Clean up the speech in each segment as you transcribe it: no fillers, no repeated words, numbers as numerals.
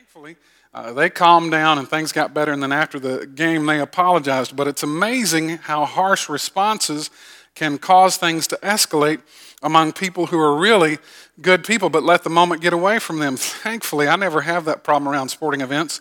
thankfully, they calmed down and things got better, and then after the game, they apologized. But it's amazing how harsh responses can cause things to escalate among people who are really good people, but let the moment get away from them. Thankfully, I never have that problem around sporting events.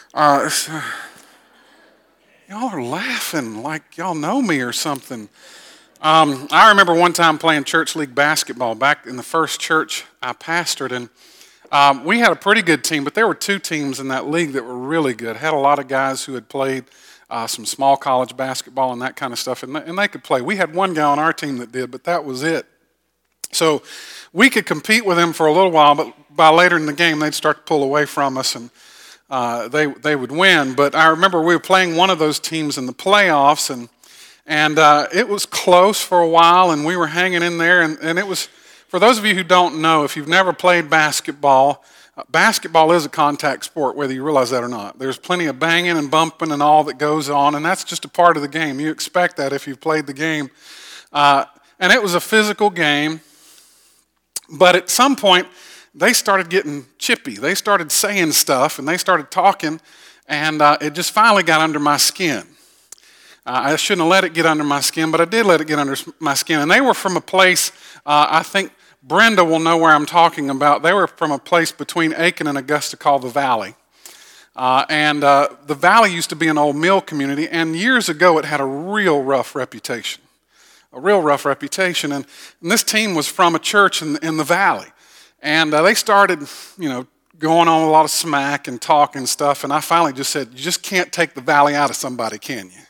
Y'all are laughing like y'all know me or something. I remember one time playing church league basketball back in the first church I pastored, and we had a pretty good team, but there were two teams in that league that were really good. Had a lot of guys who had played some small college basketball and that kind of stuff, and they could play. We had one guy on our team that did, but that was it. So we could compete with them for a little while, but by later in the game, they'd start to pull away from us, and they would win. But I remember we were playing one of those teams in the playoffs, and it was close for a while, and we were hanging in there. And it was, for those of you who don't know, if you've never played basketball, basketball is a contact sport, whether you realize that or not. There's plenty of banging and bumping and all that goes on, and that's just a part of the game. You expect that if you've played the game. And it was a physical game, but at some point, they started getting chippy. They started saying stuff, and they started talking, and it just finally got under my skin. I shouldn't have let it get under my skin, but I did let it get under my skin. And they were from a place, I think Brenda will know where I'm talking about. They were from a place between Aiken and Augusta called the Valley. The Valley used to be an old mill community, and years ago it had a real rough reputation. And this team was from a church in the Valley. And they started, going on a lot of smack and talk and stuff. And I finally just said, you just can't take the Valley out of somebody, can you?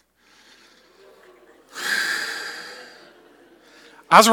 I was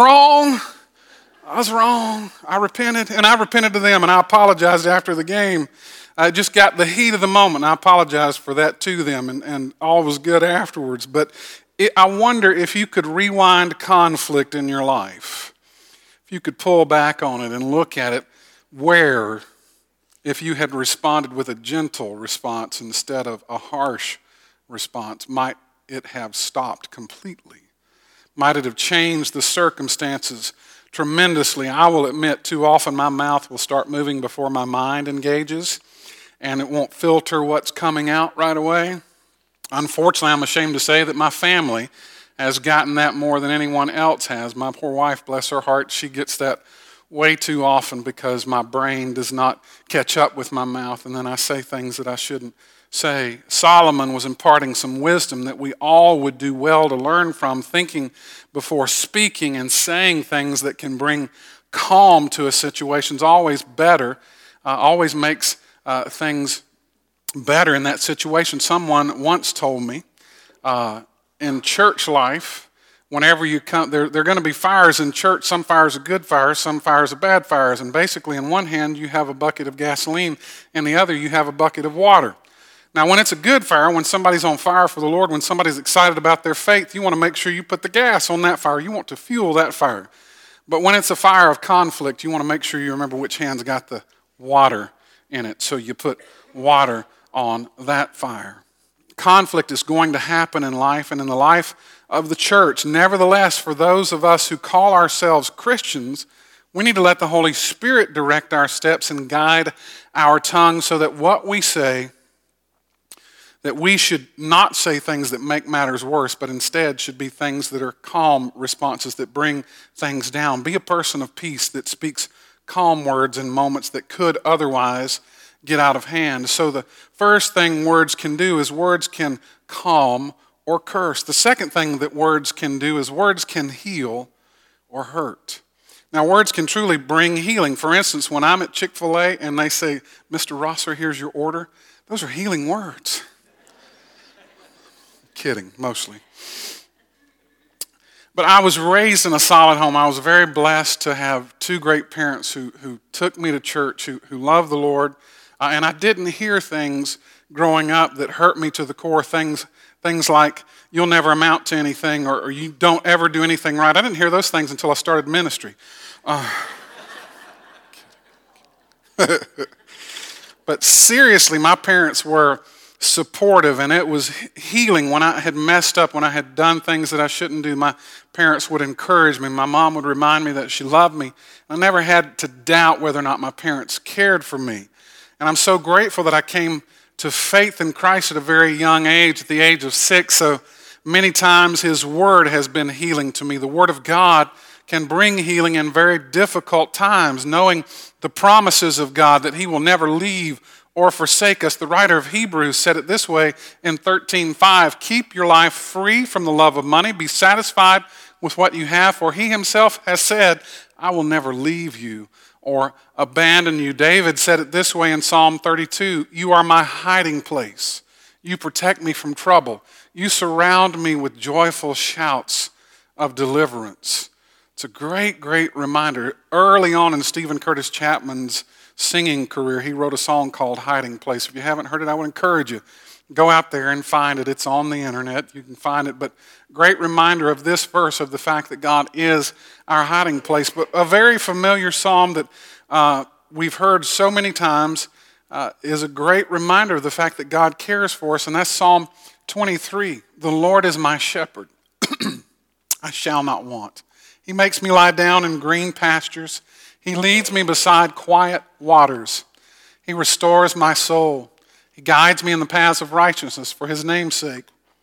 wrong. I repented, and I repented to them, and I apologized after the game. I just got the heat of the moment, and I apologized for that to them, and all was good afterwards. But I wonder if you could rewind conflict in your life. If you could pull back on it and look at it, where, if you had responded with a gentle response instead of a harsh response, might it have stopped completely? Might it have changed the circumstances tremendously? I will admit, too often my mouth will start moving before my mind engages, and it won't filter what's coming out right away. Unfortunately, I'm ashamed to say that my family has gotten that more than anyone else has. My poor wife, bless her heart, she gets that way too often because my brain does not catch up with my mouth, and then I say things that I shouldn't say. Solomon was imparting some wisdom that we all would do well to learn from, thinking before speaking and saying things that can bring calm to a situation is always better, always makes things better in that situation. Someone once told me, in church life, whenever you come, there are going to be fires in church. Some fires are good fires, some fires are bad fires. And basically, in one hand, you have a bucket of gasoline, in the other, you have a bucket of water. Now, when it's a good fire, when somebody's on fire for the Lord, when somebody's excited about their faith, you want to make sure you put the gas on that fire. You want to fuel that fire. But when it's a fire of conflict, you want to make sure you remember which hand's got the water in it. So you put water on that fire. Conflict is going to happen in life and in the life of the church. Nevertheless, for those of us who call ourselves Christians, we need to let the Holy Spirit direct our steps and guide our tongue so that what we say, that we should not say things that make matters worse, but instead should be things that are calm responses that bring things down. Be a person of peace that speaks calm words in moments that could otherwise get out of hand. So the first thing words can do is words can calm or curse. The second thing that words can do is words can heal or hurt. Now, words can truly bring healing. For instance, when I'm at Chick-fil-A and they say, Mr. Rosser, here's your order, those are healing words. Kidding, mostly. But I was raised in a solid home. I was very blessed to have two great parents who took me to church, who loved the Lord. And I didn't hear things growing up that hurt me to the core, things like, you'll never amount to anything, or you don't ever do anything right. I didn't hear those things until I started ministry. But seriously, my parents were supportive, and it was healing. When I had messed up, when I had done things that I shouldn't do, my parents would encourage me. My mom would remind me that she loved me. I never had to doubt whether or not my parents cared for me. And I'm so grateful that I came to faith in Christ at a very young age, at the age of 6. So many times His Word has been healing to me. The Word of God can bring healing in very difficult times, knowing the promises of God that He will never leave or forsake us. The writer of Hebrews said it this way in 13:5, keep your life free from the love of money. Be satisfied with what you have, for He Himself has said, I will never leave you or abandon you. David said it this way in Psalm 32, you are my hiding place. You protect me from trouble. You surround me with joyful shouts of deliverance. It's a great, great reminder. Early on in Stephen Curtis Chapman's singing career, he wrote a song called Hiding Place. If you haven't heard it, I would encourage you. Go out there and find it. It's on the internet. You can find it. But great reminder of this verse of the fact that God is our hiding place. But a very familiar psalm that we've heard so many times is a great reminder of the fact that God cares for us. And that's Psalm 23. The Lord is my shepherd. I shall not want. He makes me lie down in green pastures. He leads me beside quiet waters. He restores my soul. He guides me in the paths of righteousness for His name's sake.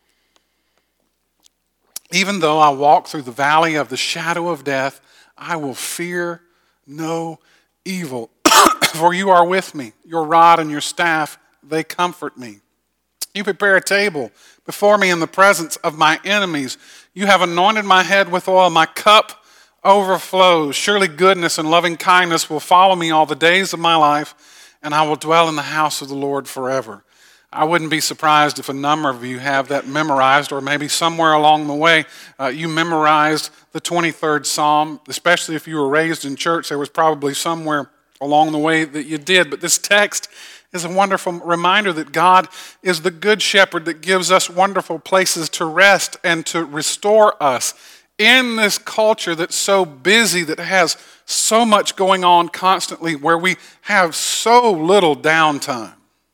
Even though I walk through the valley of the shadow of death, I will fear no evil. For you are with me. Your rod and your staff, they comfort me. You prepare a table before me in the presence of my enemies. You have anointed my head with oil. My cup overflows. Surely goodness and loving kindness will follow me all the days of my life, and I will dwell in the house of the Lord forever. I wouldn't be surprised if a number of you have that memorized, or maybe somewhere along the way you memorized the 23rd Psalm, especially if you were raised in church. There was probably somewhere along the way that you did. But this text is a wonderful reminder that God is the good shepherd that gives us wonderful places to rest and to restore us. In this culture that's so busy, that has so much going on constantly, where we have so little downtime,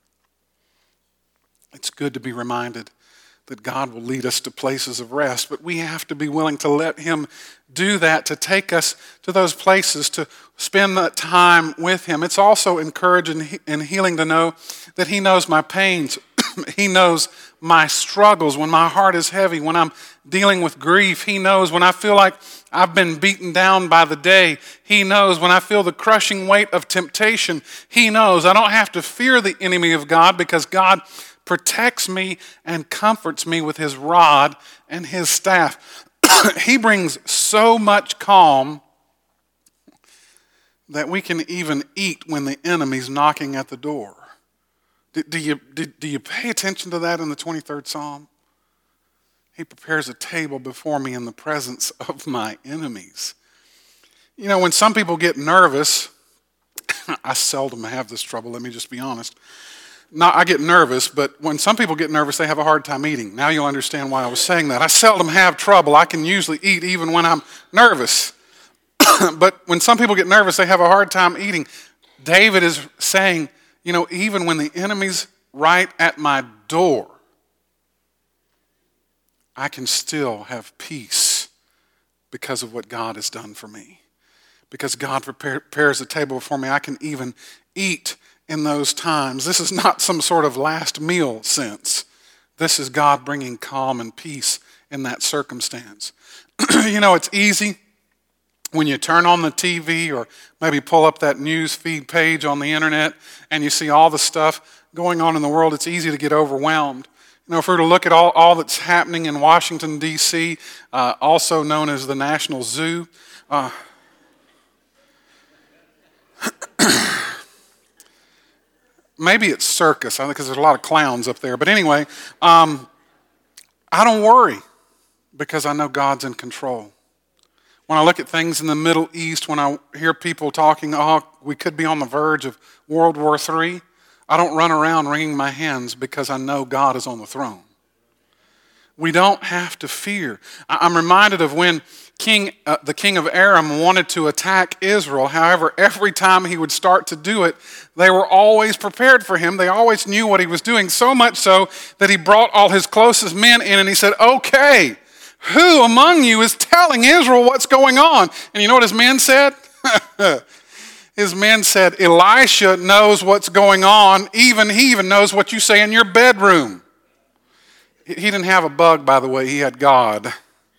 it's good to be reminded that God will lead us to places of rest, but we have to be willing to let Him do that, to take us to those places, to spend that time with Him. It's also encouraging and healing to know that He knows my pains. He knows my struggles. When my heart is heavy, when I'm dealing with grief, He knows. When I feel like I've been beaten down by the day, He knows. When I feel the crushing weight of temptation, He knows. I don't have to fear the enemy of God, because God protects me and comforts me with His rod and His staff. He brings so much calm that we can even eat when the enemy's knocking at the door. Do you pay attention to that in the 23rd Psalm? He prepares a table before me in the presence of my enemies. You know, when some people get nervous, I seldom have this trouble, let me just be honest. I get nervous, but when some people get nervous, they have a hard time eating. Now you'll understand why I was saying that. I seldom have trouble. I can usually eat even when I'm nervous. But when some people get nervous, they have a hard time eating. David is saying, you know, even when the enemy's right at my door, I can still have peace because of what God has done for me. Because God prepares a table before me, I can even eat in those times. This is not some sort of last meal sense. This is God bringing calm and peace in that circumstance. You know, it's easy when you turn on the TV or maybe pull up that news feed page on the internet and you see all the stuff going on in the world. It's easy to get overwhelmed. You know, if we were to look at all that's happening in Washington, D.C., also known as the National Zoo, maybe it's circus, I think, because there's a lot of clowns up there. But anyway, I don't worry because I know God's in control. When I look at things in the Middle East, when I hear people talking, we could be on the verge of World War III, I don't run around wringing my hands because I know God is on the throne. We don't have to fear. I'm reminded of when the king of Aram wanted to attack Israel. However, every time he would start to do it, they were always prepared for him. They always knew what he was doing, so much so that he brought all his closest men in and he said, okay, who among you is telling Israel what's going on? And you know what his men said? his men said, Elisha knows what's going on. He even knows what you say in your bedroom. He didn't have a bug, by the way. He had God.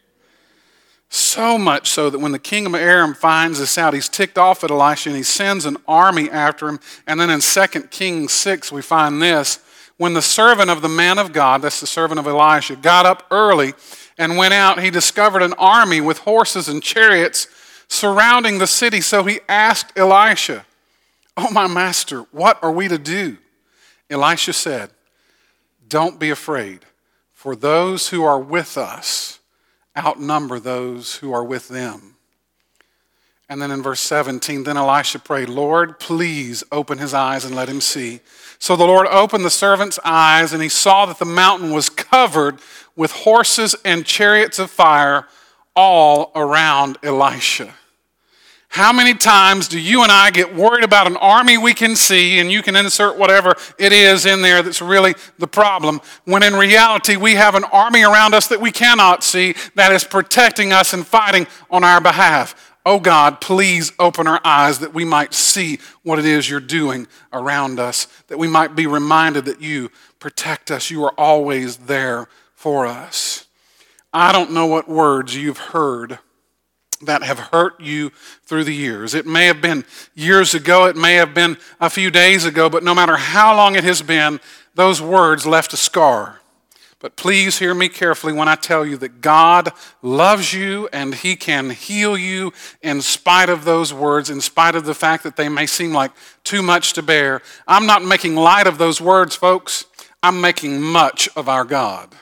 So much so that when the king of Aram finds this out, he's ticked off at Elisha and he sends an army after him. And then in 2 Kings 6, we find this. When the servant of the man of God, that's the servant of Elisha, got up early and went out, he discovered an army with horses and chariots surrounding the city. So he asked Elisha, "Oh, my master, what are we to do?" Elisha said, "Don't be afraid, for those who are with us outnumber those who are with them." And then in verse 17, then Elisha prayed, "Lord, please open his eyes and let him see." So the Lord opened the servant's eyes, and he saw that the mountain was covered with horses and chariots of fire all around Elisha. How many times do you and I get worried about an army we can see, and you can insert whatever it is in there that's really the problem, when in reality we have an army around us that we cannot see that is protecting us and fighting on our behalf? Oh God, please open our eyes that we might see what it is you're doing around us, that we might be reminded that you protect us. You are always there for us. I don't know what words you've heard that have hurt you through the years. It may have been years ago, it may have been a few days ago, but no matter how long it has been, those words left a scar. But please hear me carefully when I tell you that God loves you and he can heal you in spite of those words, in spite of the fact that they may seem like too much to bear. I'm not making light of those words, folks. I'm making much of our God.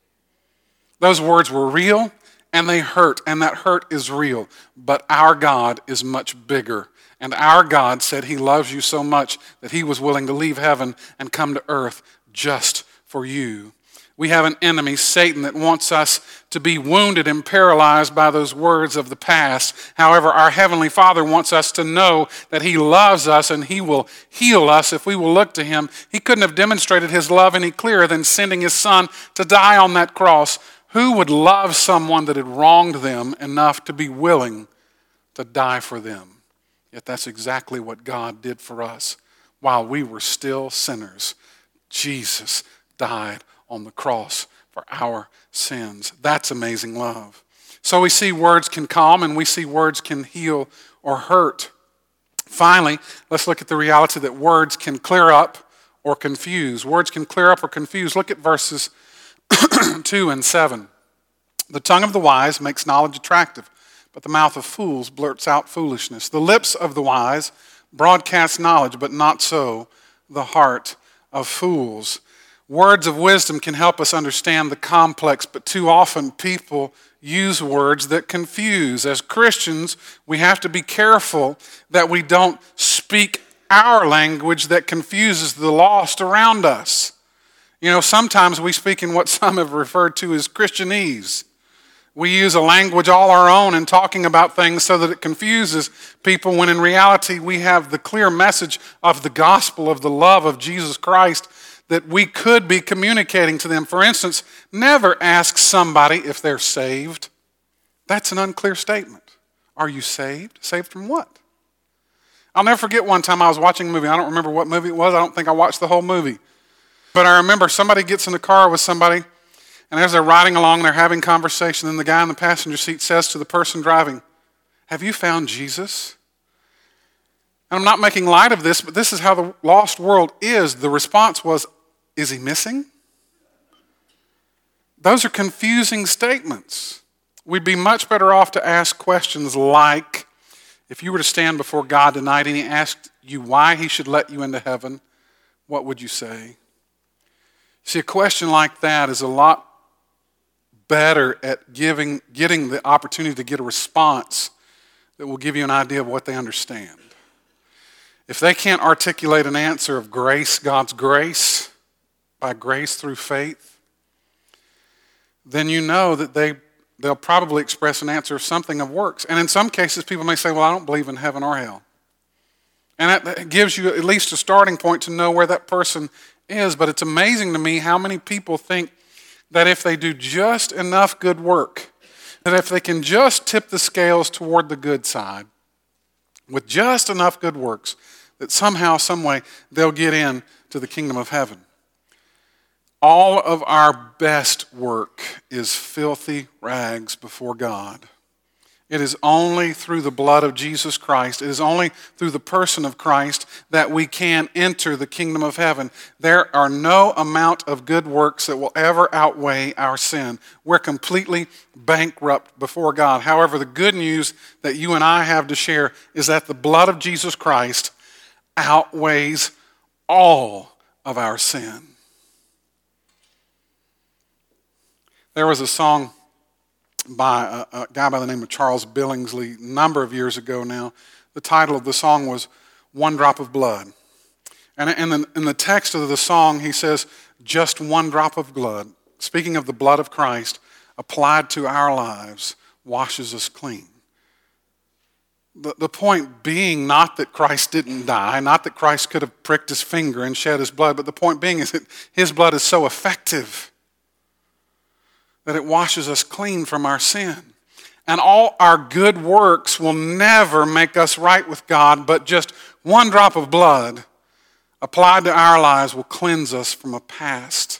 Those words were real. And they hurt, and that hurt is real. But our God is much bigger. And our God said he loves you so much that he was willing to leave heaven and come to earth just for you. We have an enemy, Satan, that wants us to be wounded and paralyzed by those words of the past. However, our Heavenly Father wants us to know that he loves us and he will heal us if we will look to him. He couldn't have demonstrated his love any clearer than sending his son to die on that cross. Who would love someone that had wronged them enough to be willing to die for them? Yet that's exactly what God did for us. While we were still sinners, Jesus died on the cross for our sins. That's amazing love. So we see words can calm and we see words can heal or hurt. Finally, let's look at the reality that words can clear up or confuse. Words can clear up or confuse. Look at verses 2 and 7. The tongue of the wise makes knowledge attractive, but the mouth of fools blurts out foolishness. The lips of the wise broadcast knowledge, but not so the heart of fools. Words of wisdom can help us understand the complex, but too often people use words that confuse. As Christians, we have to be careful that we don't speak our language that confuses the lost around us. You know, sometimes we speak in what some have referred to as Christianese. We use a language all our own in talking about things so that it confuses people, when in reality we have the clear message of the gospel of the love of Jesus Christ that we could be communicating to them. For instance, never ask somebody if they're saved. That's an unclear statement. Are you saved? Saved from what? I'll never forget one time I was watching a movie. I don't remember what movie it was. I don't think I watched the whole movie. But I remember somebody gets in the car with somebody, and as they're riding along, they're having conversation, and the guy in the passenger seat says to the person driving, "Have you found Jesus?" And I'm not making light of this, but this is how the lost world is. The response was, "Is he missing?" Those are confusing statements. We'd be much better off to ask questions like, if you were to stand before God tonight and he asked you why he should let you into heaven, what would you say? See, a question like that is a lot better at getting the opportunity to get a response that will give you an idea of what they understand. If they can't articulate an answer of grace, God's grace, by grace through faith, then you know that they'll probably express an answer of something of works. And in some cases, people may say, "Well, I don't believe in heaven or hell." And that gives you at least a starting point to know where that person is. But it's amazing to me how many people think that if they do just enough good work, that if they can just tip the scales toward the good side, with just enough good works that somehow, some way, they'll get in to the kingdom of heaven. All of our best work is filthy rags before God. It is only through the blood of Jesus Christ, it is only through the person of Christ that we can enter the kingdom of heaven. There are no amount of good works that will ever outweigh our sin. We're completely bankrupt before God. However, the good news that you and I have to share is that the blood of Jesus Christ outweighs all of our sin. There was a song by a guy by the name of Charles Billingsley a number of years ago now. The title of the song was One Drop of Blood. And in the text of the song, he says, just one drop of blood, speaking of the blood of Christ, applied to our lives, washes us clean. The point being not that Christ didn't die, not that Christ could have pricked his finger and shed his blood, but the point being is that his blood is so effective that it washes us clean from our sin. And all our good works will never make us right with God, but just one drop of blood applied to our lives will cleanse us from a past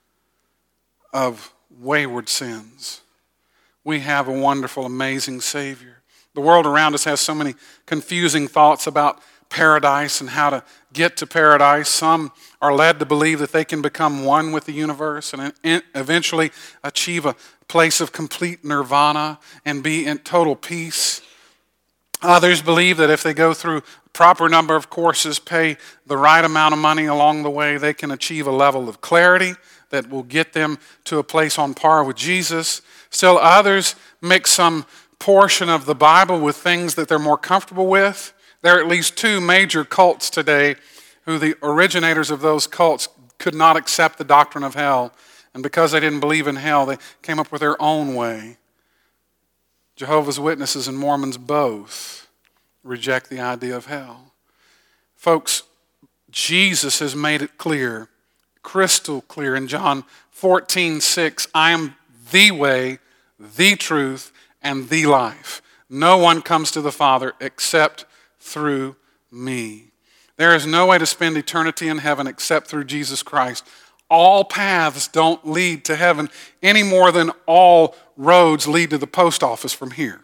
of wayward sins. We have a wonderful, amazing Savior. The world around us has so many confusing thoughts about paradise and how to get to paradise. Some are led to believe that they can become one with the universe and eventually achieve a place of complete nirvana and be in total peace. Others believe that if they go through a proper number of courses, pay the right amount of money along the way, they can achieve a level of clarity that will get them to a place on par with Jesus. Still others mix some portion of the Bible with things that they're more comfortable with. There are at least two major cults today who the originators of those cults could not accept the doctrine of hell. And because they didn't believe in hell, they came up with their own way. Jehovah's Witnesses and Mormons both reject the idea of hell. Folks, Jesus has made it clear, crystal clear in John 14:6, I am the way, the truth, and the life. No one comes to the Father except through me. There is no way to spend eternity in heaven except through Jesus Christ. All paths don't lead to heaven any more than all roads lead to the post office from here.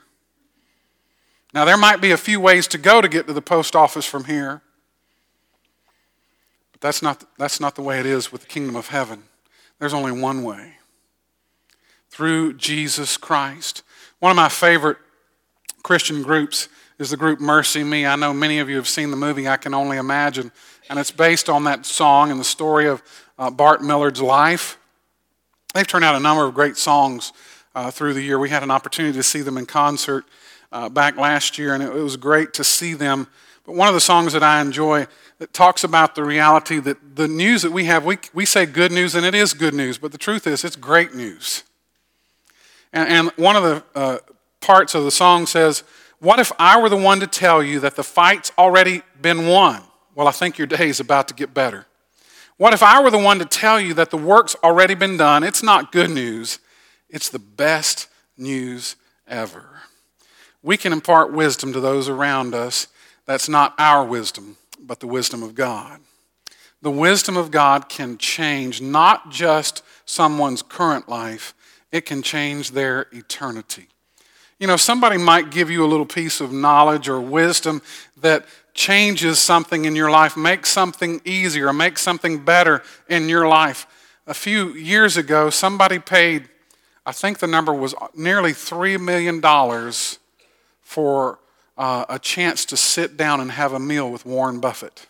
Now, there might be a few ways to go to get to the post office from here, but that's not the way it is with the kingdom of heaven. There's only one way, through Jesus Christ. One of my favorite Christian groups is the group Mercy Me. I know many of you have seen the movie I Can Only Imagine, and it's based on that song and the story of Bart Millard's life. They've turned out a number of great songs through the year. We had an opportunity to see them in concert back last year, and it was great to see them. But one of the songs that I enjoy that talks about the reality that the news that we have, we say good news, and it is good news, but the truth is it's great news. And one of the parts of the song says, what if I were the one to tell you that the fight's already been won? Well, I think your day is about to get better. What if I were the one to tell you that the work's already been done? It's not good news. It's the best news ever. We can impart wisdom to those around us. That's not our wisdom, but the wisdom of God. The wisdom of God can change not just someone's current life, it can change their eternity. You know, somebody might give you a little piece of knowledge or wisdom that changes something in your life, makes something easier, makes something better in your life. A few years ago, somebody paid, I think the number was nearly $3 million for a chance to sit down and have a meal with Warren Buffett.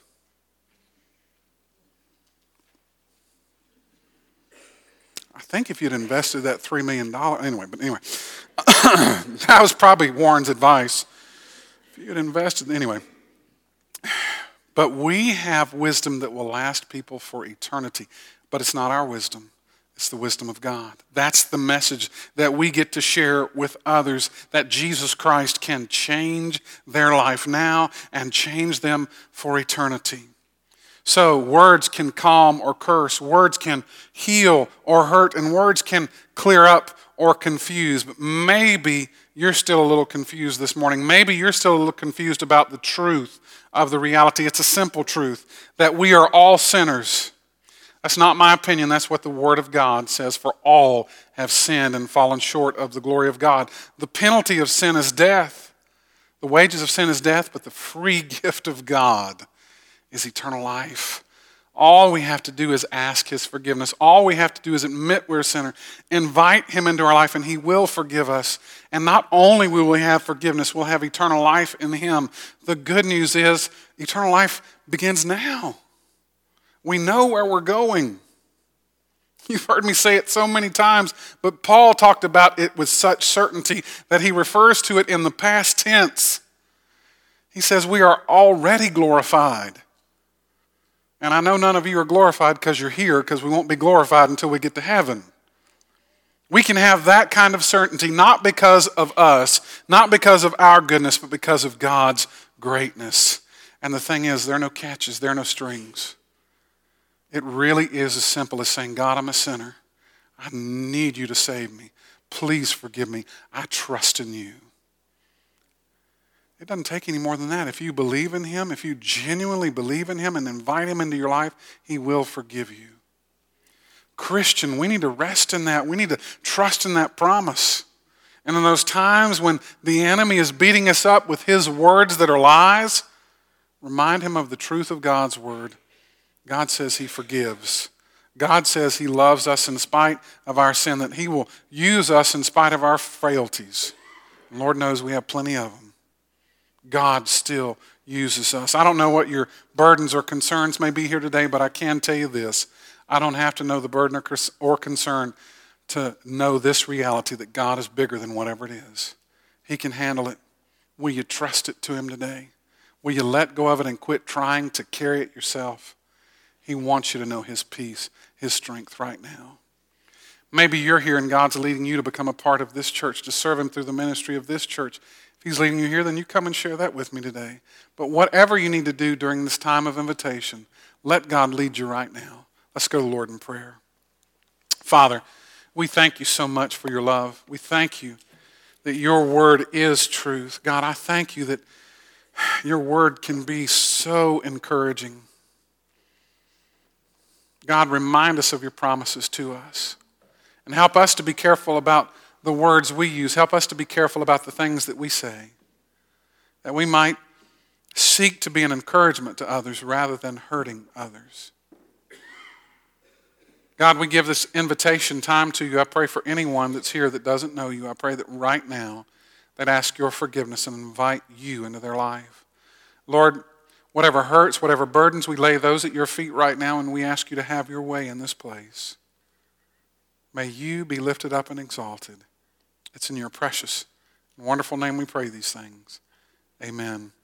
I think if you'd invested that $3 million, anyway, that was probably Warren's advice. If you'd invested, anyway. But we have wisdom that will last people for eternity. But it's not our wisdom. It's the wisdom of God. That's the message that we get to share with others, that Jesus Christ can change their life now and change them for eternity. So words can calm or curse. Words can heal or hurt. And words can clear up or confuse. But maybe you're still a little confused this morning. Maybe you're still a little confused about the truth of the reality. It's a simple truth that we are all sinners. That's not my opinion. That's what the Word of God says. For all have sinned and fallen short of the glory of God. The penalty of sin is death. The wages of sin is death, but the free gift of God is eternal life. All we have to do is ask His forgiveness. All we have to do is admit we're a sinner, invite Him into our life, and He will forgive us. And not only will we have forgiveness, we'll have eternal life in Him. The good news is eternal life begins now. We know where we're going. You've heard me say it so many times, but Paul talked about it with such certainty that he refers to it in the past tense. He says we are already glorified. And I know none of you are glorified because you're here, because we won't be glorified until we get to heaven. We can have that kind of certainty, not because of us, not because of our goodness, but because of God's greatness. And the thing is, there are no catches, there are no strings. It really is as simple as saying, God, I'm a sinner. I need you to save me. Please forgive me. I trust in you. It doesn't take any more than that. If you believe in Him, if you genuinely believe in Him and invite Him into your life, He will forgive you. Christian, we need to rest in that. We need to trust in that promise. And in those times when the enemy is beating us up with his words that are lies, remind him of the truth of God's word. God says He forgives. God says He loves us in spite of our sin, that He will use us in spite of our frailties. And Lord knows we have plenty of them. God still uses us. I don't know what your burdens or concerns may be here today, but I can tell you this. I don't have to know the burden or concern to know this reality that God is bigger than whatever it is. He can handle it. Will you trust it to Him today? Will you let go of it and quit trying to carry it yourself? He wants you to know His peace, His strength right now. Maybe you're here and God's leading you to become a part of this church, to serve Him through the ministry of this church. If He's leading you here, then you come and share that with me today. But whatever you need to do during this time of invitation, let God lead you right now. Let's go to the Lord in prayer. Father, we thank you so much for your love. We thank you that your word is truth. God, I thank you that your word can be so encouraging. God, remind us of your promises to us and help us to be careful about the words we use. Help us to be careful about the things that we say, that we might seek to be an encouragement to others rather than hurting others. God, we give this invitation time to you. I pray for anyone that's here that doesn't know you. I pray that right now they'd ask your forgiveness and invite you into their life. Lord, whatever hurts, whatever burdens, we lay those at your feet right now, and we ask you to have your way in this place. May you be lifted up and exalted. It's in your precious and wonderful name we pray these things. Amen.